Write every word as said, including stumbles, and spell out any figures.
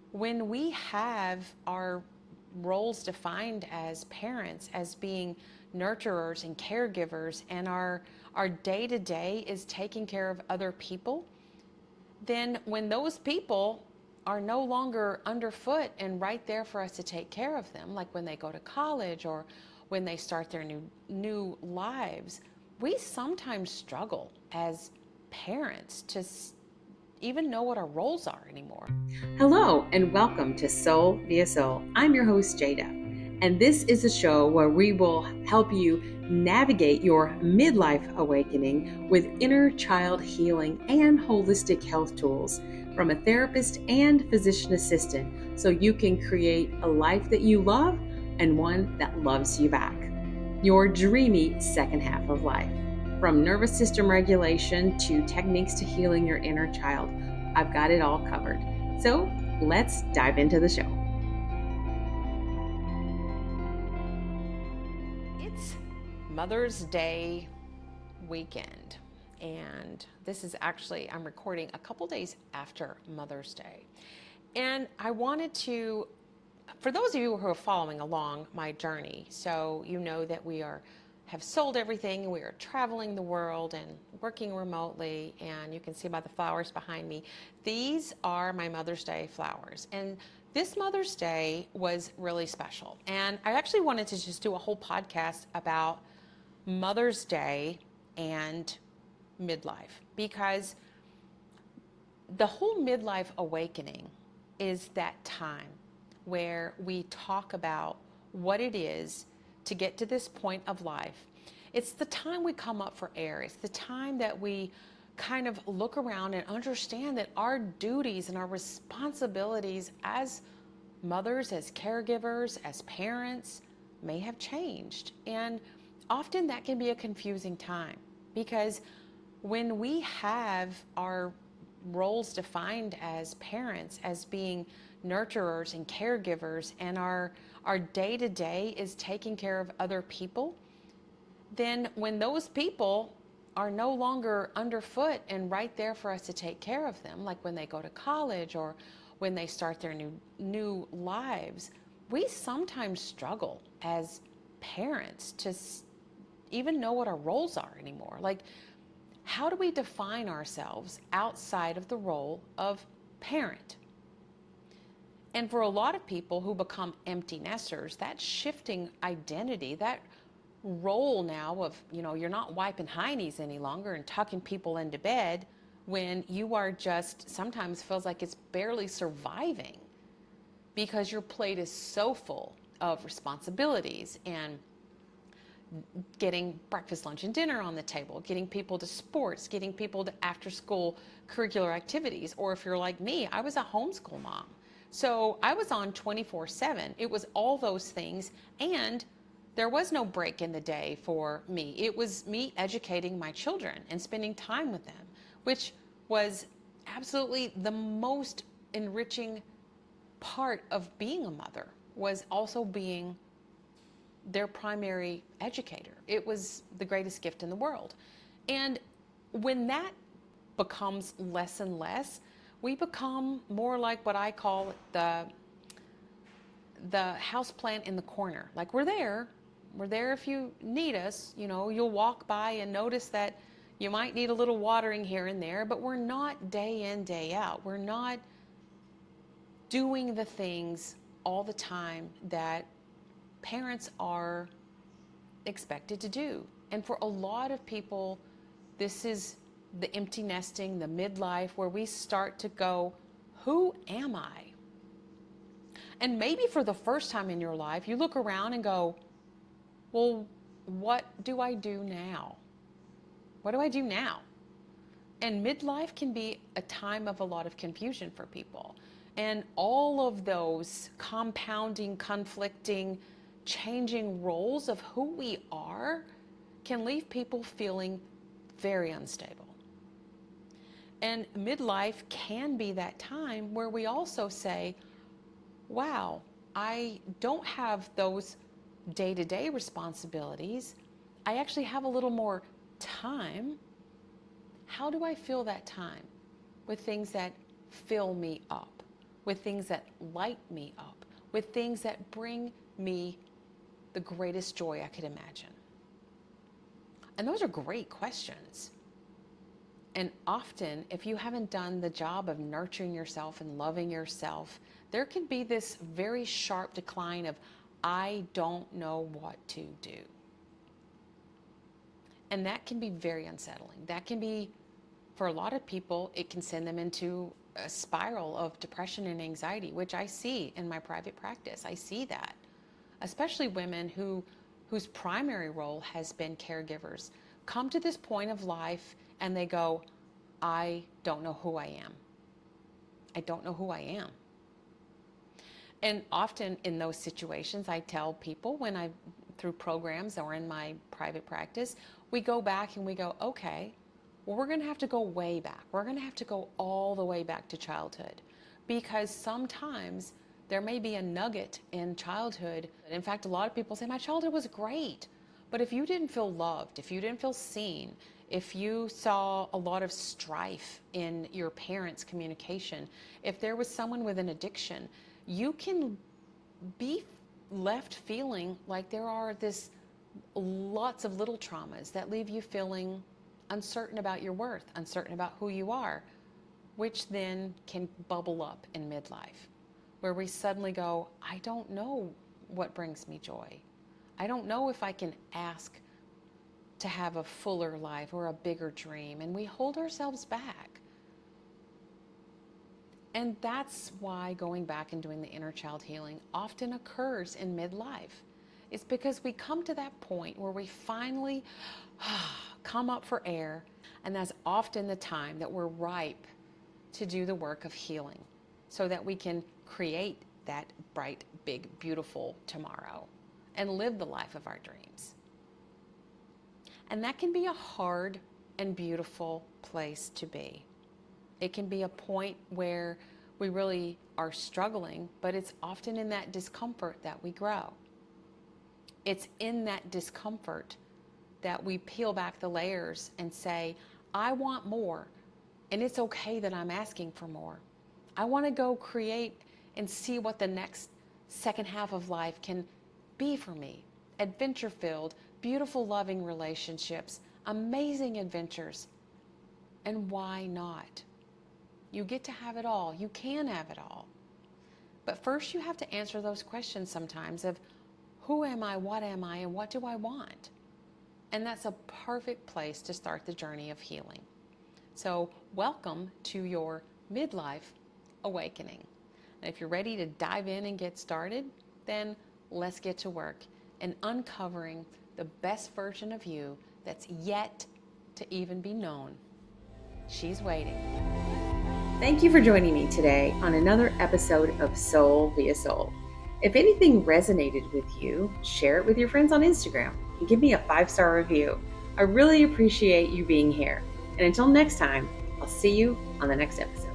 when we have our roles defined as parents, as being nurturers and caregivers, and our our day to day is taking care of other people, then when those people are no longer underfoot and right there for us to take care of them, like when they go to college or when they start their new new lives, we sometimes struggle as parents to even know what our roles are anymore. Hello, and welcome to Soul via Soul. I'm your host, Jada, and this is a show where we will help you navigate your midlife awakening with inner child healing and holistic health tools from a therapist and physician assistant so you can create a life that you love and one that loves you back. Your dreamy second half of life. From nervous system regulation to techniques to healing your inner child, I've got it all covered. So let's dive into the show. It's Mother's Day weekend, and this is actually, I'm recording a couple days after Mother's Day. And I wanted to, for those of you who are following along my journey, so you know that we are have sold everything and we are traveling the world and working remotely, and you can see by the flowers behind me, these are my Mother's Day flowers. And this Mother's Day was really special. And I actually wanted to just do a whole podcast about Mother's Day and midlife, because the whole midlife awakening is that time where we talk about what it is to get to this point of life. It's the time we come up for air. It's the time that we kind of look around and understand that our duties and our responsibilities as mothers, as caregivers, as parents may have changed. And often that can be a confusing time, because when we have our roles defined as parents, as being nurturers and caregivers, and our our day-to-day is taking care of other people, then when those people are no longer underfoot and right there for us to take care of them, like when they go to college or when they start their new new lives, we sometimes struggle as parents to even know what our roles are anymore. Like, how do we define ourselves outside of the role of parent? And for a lot of people who become empty nesters, that shifting identity, that role now of, you know, you're not wiping heinies any longer and tucking people into bed when you are just, sometimes feels like it's barely surviving because your plate is so full of responsibilities and getting breakfast, lunch, and dinner on the table, getting people to sports, getting people to after school curricular activities. Or if you're like me, I was a homeschool mom. So I was on twenty-four seven. It was all those things, and there was no break in the day for me. It was me educating my children and spending time with them, which was absolutely the most enriching part of being a mother, was also being their primary educator. It was the greatest gift in the world. And when that becomes less and less, we become more like what I call the the house plant in the corner. Like, we're there, we're there if you need us. You know, you'll walk by and notice that you might need a little watering here and there, but we're not day in, day out. We're not doing the things all the time that parents are expected to do. And for a lot of people, this is the empty nesting, the midlife, where we start to go, who am I? And maybe for the first time in your life, you look around and go, well, what do I do now? What do I do now? And midlife can be a time of a lot of confusion for people. And all of those compounding, conflicting, changing roles of who we are can leave people feeling very unstable. And midlife can be that time where we also say, wow, I don't have those day-to-day responsibilities. I actually have a little more time. How do I fill that time with things that fill me up, with things that light me up, with things that bring me the greatest joy I could imagine? And those are great questions. And often, if you haven't done the job of nurturing yourself and loving yourself, there can be this very sharp decline of, I don't know what to do. And that can be very unsettling. That can be, for a lot of people, it can send them into a spiral of depression and anxiety, which I see in my private practice. I see that, especially women who whose primary role has been caregivers, come to this point of life and they go, I don't know who I am. I don't know who I am. And often in those situations, I tell people when I, through programs or in my private practice, we go back and we go, okay, well, we're going to have to go way back. We're going to have to go all the way back to childhood, because sometimes there may be a nugget in childhood. In fact, a lot of people say, my childhood was great. But if you didn't feel loved, if you didn't feel seen, if you saw a lot of strife in your parents' communication, if there was someone with an addiction, you can be left feeling like there are this lots of little traumas that leave you feeling uncertain about your worth, uncertain about who you are, which then can bubble up in midlife, where we suddenly go, I don't know what brings me joy. I don't know if I can ask to have a fuller life or a bigger dream, and we hold ourselves back. And that's why going back and doing the inner child healing often occurs in midlife. It's because we come to that point where we finally come up for air, and that's often the time that we're ripe to do the work of healing so that we can create that bright, big, beautiful tomorrow and live the life of our dreams. And that can be a hard and beautiful place to be. It can be a point where we really are struggling, but it's often in that discomfort that we grow. It's in that discomfort that we peel back the layers and say, I want more, and it's okay that I'm asking for more. I want to go create and see what the next second half of life can be for me. Adventure-filled, beautiful, loving relationships, amazing adventures. And why not? You get to have it all. You can have it all. But first you have to answer those questions sometimes of, who am I, what am I, and what do I want? And that's a perfect place to start the journey of healing. So welcome to your midlife awakening. And if you're ready to dive in and get started, then let's get to work in uncovering the best version of you that's yet to even be known. She's waiting. Thank you for joining me today on another episode of Soul via Soul. If anything resonated with you, share it with your friends on Instagram and give me a five-star review. I really appreciate you being here. And until next time, I'll see you on the next episode.